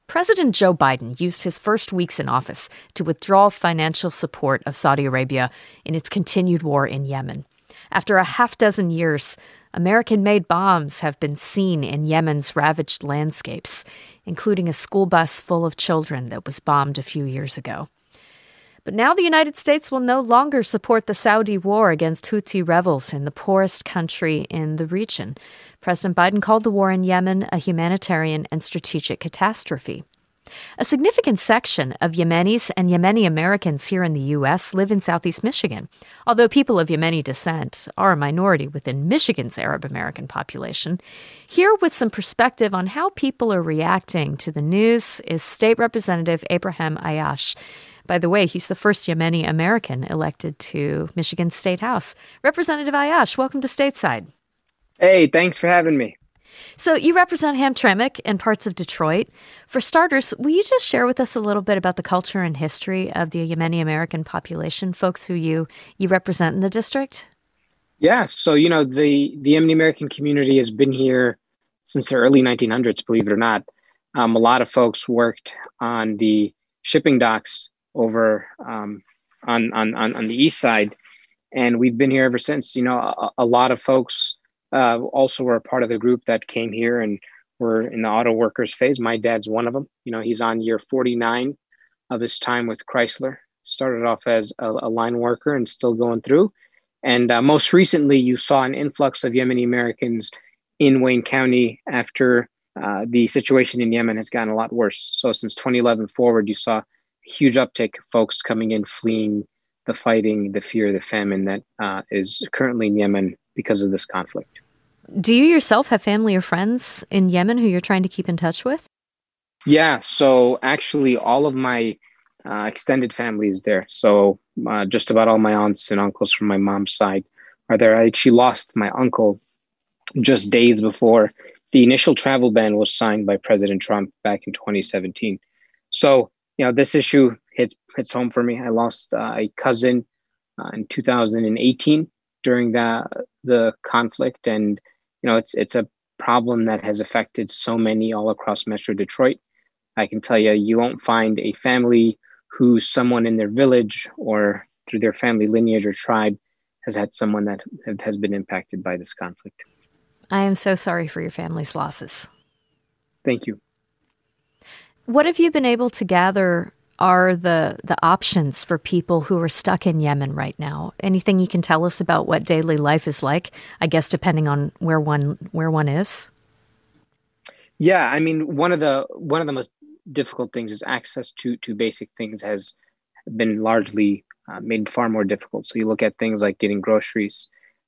President Joe Biden used his first weeks in office to withdraw financial support of Saudi Arabia in its continued war in Yemen. After a half dozen years, American-made bombs have been seen in Yemen's ravaged landscapes, including a school bus full of children that was bombed a few years ago. But now the United States will no longer support the Saudi war against Houthi rebels in the poorest country in the region. President Biden called the war in Yemen a humanitarian and strategic catastrophe. A significant section of Yemenis and Yemeni Americans here in the U.S. live in southeast Michigan, although people of Yemeni descent are a minority within Michigan's Arab American population. Here with some perspective on how people are reacting to the news is State Representative Abraham Ayash. By the way, he's the first Yemeni American elected to Michigan State House. Representative Ayash, welcome to Stateside. Hey, thanks for having me. So you represent Hamtramck and parts of Detroit. For starters, will you just share with us a little bit about the culture and history of the Yemeni American population, folks who you represent in the district? Yeah, so, the Yemeni American community has been here since the early 1900s, believe it or not. A lot of folks worked on the shipping docks over on the east side, and we've been here ever since. A lot of folks also were a part of the group that came here and were in the auto workers phase. My dad's one of them. He's on year 49 of his time with Chrysler. Started off as a line worker and still going through. And most recently, you saw an influx of Yemeni Americans in Wayne County after the situation in Yemen has gotten a lot worse. So since 2011 forward, you saw a huge uptick of folks coming in, fleeing the fighting, the fear, the famine that is currently in Yemen because of this conflict. Do you yourself have family or friends in Yemen who you're trying to keep in touch with? Yeah, so actually all of my extended family is there. So just about all my aunts and uncles from my mom's side are there. I actually lost my uncle just days before the initial travel ban was signed by President Trump back in 2017. So, this issue hits home for me. I lost a cousin in 2018 during the conflict, and it's a problem that has affected so many all across Metro Detroit. I can tell you, you won't find a family who someone in their village or through their family lineage or tribe has had someone that has been impacted by this conflict. I am so sorry for your family's losses. Thank you. What have you been able to gather are the options for people who are stuck in Yemen right now? Anything you can tell us about what daily life is like, I guess, depending on where one is? Yeah, I mean, one of the most difficult things is access to basic things has been largely made far more difficult. So you look at things like getting groceries,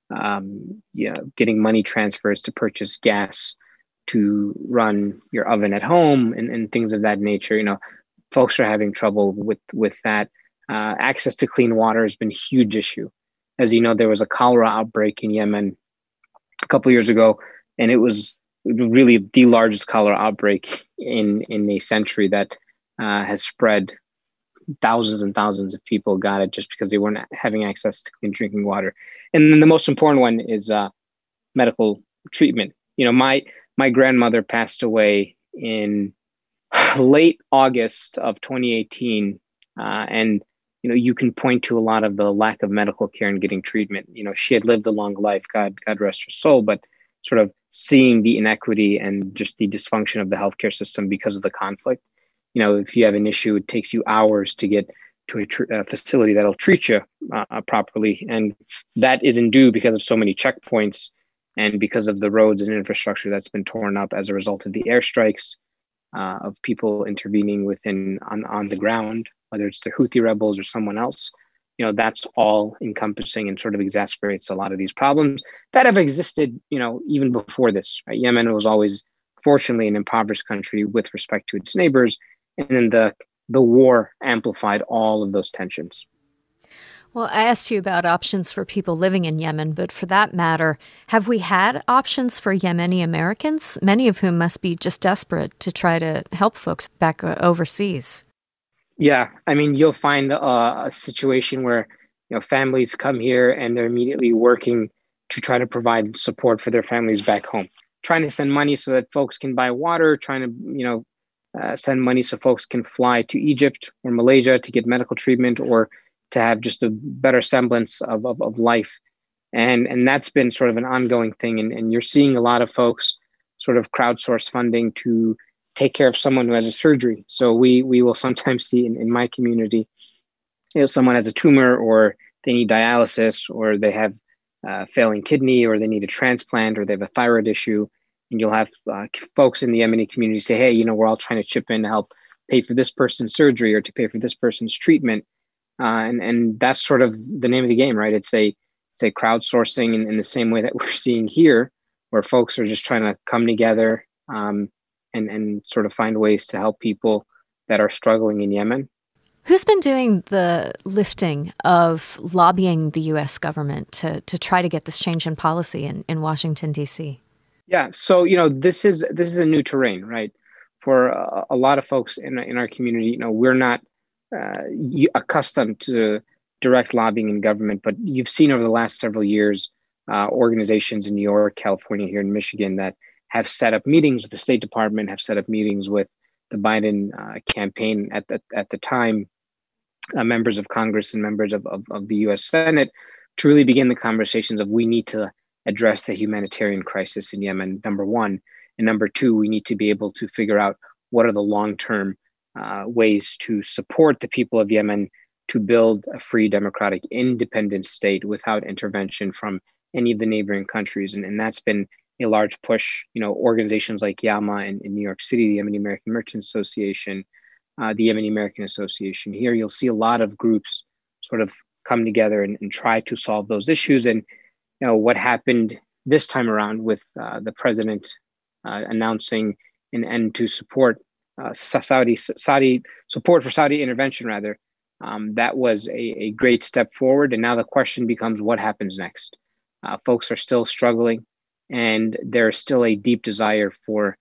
getting money transfers to purchase gas, to run your oven at home, and things of that nature. Folks are having trouble with that. Access to clean water has been a huge issue. As you know, there was a cholera outbreak in Yemen a couple of years ago, and it was really the largest cholera outbreak in a century that has spread. Thousands and thousands of people got it just because they weren't having access to clean drinking water. And then the most important one is medical treatment. My grandmother passed away in late August of 2018. And, you can point to a lot of the lack of medical care and getting treatment. She had lived a long life, God rest her soul, but sort of seeing the inequity and just the dysfunction of the healthcare system because of the conflict. If you have an issue, it takes you hours to get to a facility that'll treat you properly. And that isn't due because of so many checkpoints and because of the roads and infrastructure that's been torn up as a result of the airstrikes, of people intervening on the ground, whether it's the Houthi rebels or someone else. That's all encompassing and sort of exacerbates a lot of these problems that have existed, even before this. Right? Yemen was always, fortunately, an impoverished country with respect to its neighbors. And then the war amplified all of those tensions. Well, I asked you about options for people living in Yemen, but for that matter, have we had options for Yemeni Americans, many of whom must be just desperate to try to help folks back overseas? Yeah, I mean, you'll find a situation where families come here and they're immediately working to try to provide support for their families back home, trying to send money so that folks can buy water, trying to send money so folks can fly to Egypt or Malaysia to get medical treatment or to have just a better semblance of life. And that's been sort of an ongoing thing. And you're seeing a lot of folks sort of crowdsource funding to take care of someone who has a surgery. So we will sometimes see in my community, someone has a tumor or they need dialysis or they have failing kidney or they need a transplant or they have a thyroid issue. And you'll have folks in the Yemeni community say, hey, we're all trying to chip in to help pay for this person's surgery or to pay for this person's treatment. And that's sort of the name of the game, right? It's a crowdsourcing in the same way that we're seeing here, where folks are just trying to come together and sort of find ways to help people that are struggling in Yemen. Who's been doing the lifting of lobbying the U.S. government to try to get this change in policy in Washington, D.C.? Yeah, so this is a new terrain, right? For a lot of folks in our community, we're not accustomed to direct lobbying in government, but you've seen over the last several years organizations in New York, California, here in Michigan that have set up meetings with the State Department, have set up meetings with the Biden campaign at the time, members of Congress and members of the U.S. Senate to really begin the conversations of we need to address the humanitarian crisis in Yemen, number one. And number two, we need to be able to figure out what are the long-term ways to support the people of Yemen to build a free, democratic, independent state without intervention from any of the neighboring countries. And that's been a large push. Organizations like YAMA in New York City, the Yemeni American Merchants Association, the Yemeni American Association. Here, you'll see a lot of groups sort of come together and try to solve those issues. And what happened this time around with the president announcing an end to support Saudi support for Saudi intervention, rather, that was a great step forward. And now the question becomes, what happens next? Folks are still struggling, and there's still a deep desire for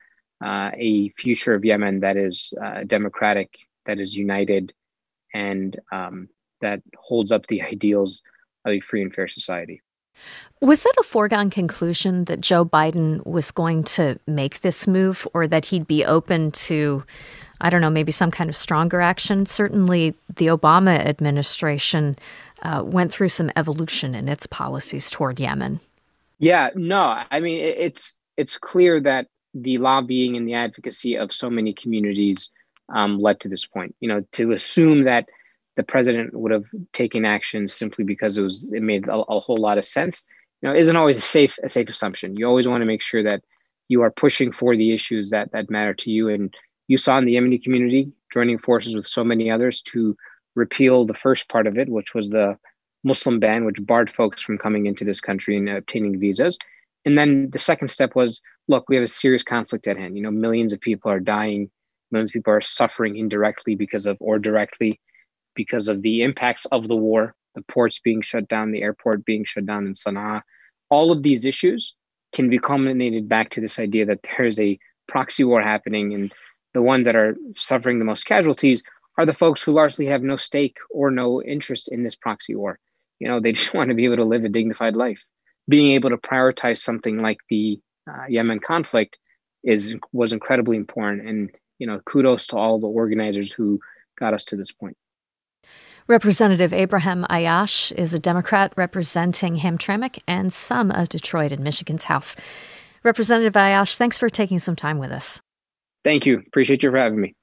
a future of Yemen that is democratic, that is united, and that holds up the ideals of a free and fair society. Was it a foregone conclusion that Joe Biden was going to make this move, or that he'd be open to, I don't know, maybe some kind of stronger action? Certainly, the Obama administration went through some evolution in its policies toward Yemen. Yeah, no, I mean, it's clear that the lobbying and the advocacy of so many communities led to this point. To assume that the president would have taken action simply because it made a whole lot of sense, isn't always a safe assumption. You always want to make sure that you are pushing for the issues that matter to you. And you saw in the Yemeni community joining forces with so many others to repeal the first part of it, which was the Muslim ban, which barred folks from coming into this country and obtaining visas. And then the second step was, look, we have a serious conflict at hand. Millions of people are dying. Millions of people are suffering indirectly or directly because of the impacts of the war, the ports being shut down, the airport being shut down in Sana'a. All of these issues can be culminated back to this idea that there's a proxy war happening, and the ones that are suffering the most casualties are the folks who largely have no stake or no interest in this proxy war. They just want to be able to live a dignified life. Being able to prioritize something like the Yemen conflict was incredibly important. And, kudos to all the organizers who got us to this point. Representative Abraham Ayash is a Democrat representing Hamtramck and some of Detroit in Michigan's House. Representative Ayash, thanks for taking some time with us. Thank you. Appreciate you for having me.